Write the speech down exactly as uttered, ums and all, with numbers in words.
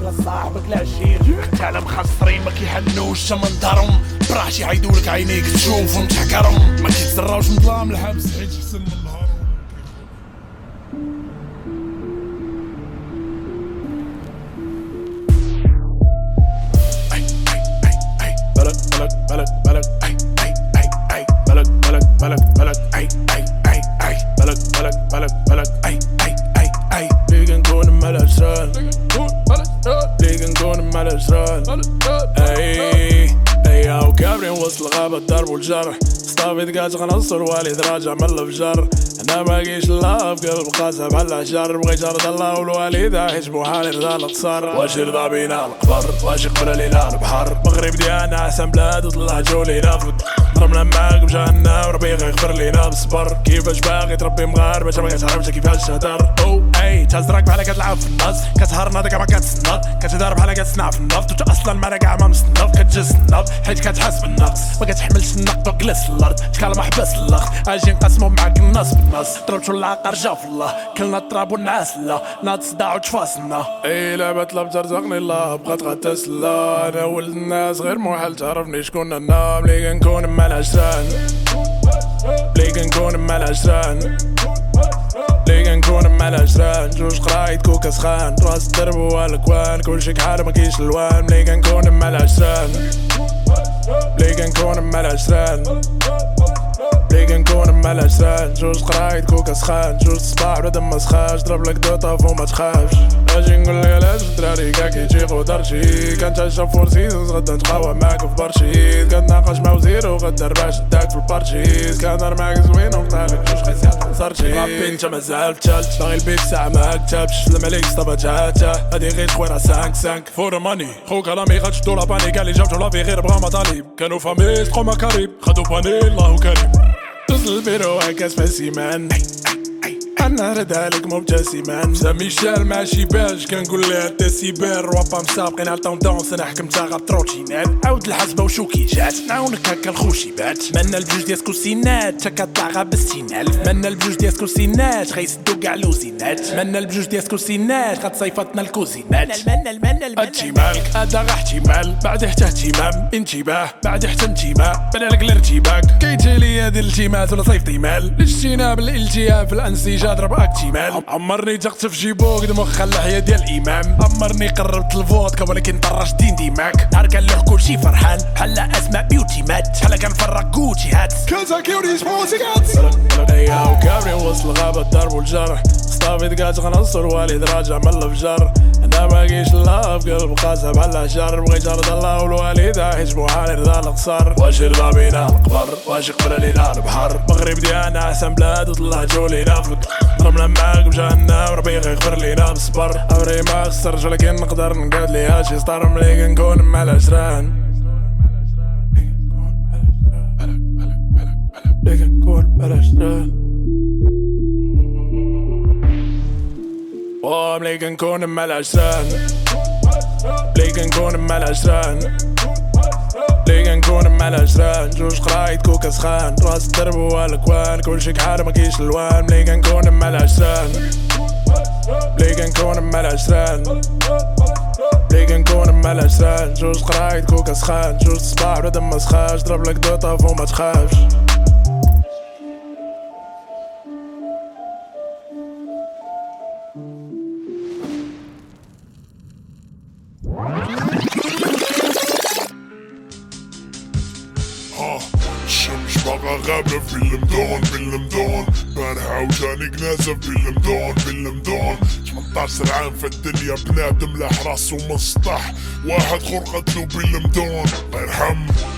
بلا صاحبك لا شير تاع مخسرين ما كيحنوش من دارهم براحتي يعيدولك عينيك تشوفهم تحكرهم ما كيتزراوش من ظلام الحبس حيت احسن من النهار بلد بلد بلد بلد اي اي اي اي بلد بلد بلد بلد اي اي اي اي بلد بلد بلد بلد اي اي اي اي ليك نكون مال عشران ليك نكون مال عشران اي اي او كابرين وسط الغابة الضرب والجرح صافي دقات غنصر والد راجع من الفجر انا باقيش الله في قلب قاسى بحال الحجر بغيت ارضى الله والوالدة حيت بوحالي رضا القصر واش يرضى بينا القبر واش يقبل لينا البحر المغرب ديالنا احسن بلاد وطلع جو لينا ضربنا معاك بجهنم وربي غيغفر لينا بالصبر كيفاش باغي تربي مغاربة تا ما كتعرفش كيفاش تهدر او اي تهزرك بحال كتلعب في النص كتهار ناضك ما كتسنط كتهدر بحال كتصنع في النفط وانت اصلا ما كاع ما مصنف كتجسنط حيت كتحس بالنقص ما كتحملش النقد وجلس الارض شكال ما حبس اللخ اجي نقسمو معاك النص بالنص ضربتو العقار جا في الله كلنا التراب والنعاس لا ناض صداع وتفاصلنا اي لعبة لم ترزقني الله بغات غتسلا انا ولد الناس غير محال تعرفني شكون انا ملي كنكون مع العشران ملي كنكون مع العشران ملي كنكون مع العشران جوج قرايد كوكا سخان راس الدرب والكوان كلشي كحال مكاينش الوان ملي كنكون مع العشران ملي كنكون مع العشران ملي كنكون مع العشران جوج قرايد كوكا سخان جوج صباح بلا دم مسخاش ضرب لك دو طاف وما تخافش اجي نقول لك علاش الدراري كاع كيجيقو دارشي كنتعشى فورسيز غدا نتقاوى معاك في بارشيد كنتناقش مع وزير وغدا ربح شداك في البارشيز كنهضر معاك زوين ونقطع لك جوج قيسيات صارتي رابي انت مازال فتالت باغي البيك ساعة ما كتبش سلم عليك صطابة تاتا هادي غير خوينا سانك سانك فور ماني خوك رامي غتشدو لاباني كاع لي جابتو لافي غير بغا مطالب كانوا فامي تقو مكاريب خدو باني الله كريم دوز البيرو هكا سباسيمان انا ردالك مبتسما سامي شال مع شي باج كنقول لها الديسيبل رابا مسابقين على الطوندونس انا حكمتها غا تروتينات عاود الحسبه وشو كي جات نعاونك هكا الخوشيبات منا البجوج ديال سكوسينات تا كطلع غا بستين الف منا البجوج ديال سكوسينات غيسدو كاع لوزينات منا البجوج ديال سكوسينات غتصيفطنا الكوزينات منا المنا المنا هادشي مالك هذا غا احتمال بعد حتى اهتمام انتباه بعد حتى انتماء بلالك الارتباك كيجي لي هاد الالتماس ولا صيفطي مال الاجتناب الالتهاب في الانسجه ضرب اكتمال عمرني تغت في جيبو قد مخ اللحيه ديال الامام عمرني قربت الفودكا ولكن طرش دين ديماك نهار كنلوح كلشي فرحان بحال اسماء بيوتي مات بحال كنفرق كوتشي هات كازا كيوريش موسيقات ايا وكابري وسط الغابه الضرب والجرح صافي دقات غنصر والد راجع من الفجر انا باقيش الله في قلب قاسى بحال الحجر بغيت ارضى الله والوالدة حيت بوحالي رضا القصر واش يرضى بينا القبر واش يقبل لينا البحر المغرب ديالنا احسن بلاد وطلع جو لينا في ضربنا معاك بجهنم وربي غيغفر لينا بالصبر عمري ما خسرت ولكن نقدر نقاد ليها شي سطر ملي كنكون مع العشران ملي كنكون مع العشران ملي كنكون مع العشران ملي كنكون مع العشران ملي كنكون مع العشران جوج قرايد كوكا سخان راس الدرب والكوان كلشي كحال مكاينش الوان ملي كنكون مع العشران ملي كنكون مع العشران ملي كنكون مع العشران جوج قرايد كوكا سخان جوج صباح بلا دم مسخاش ضرب لك دو طاف وما تخافش الشمس باقا غابة في المدون في المدون بارحة وجاني كنازة في المدون في المدون ثمنطاش عام في الدنيا بنادم لاح راسو مسطح واحد خور قتلو بالمدون الله يرحم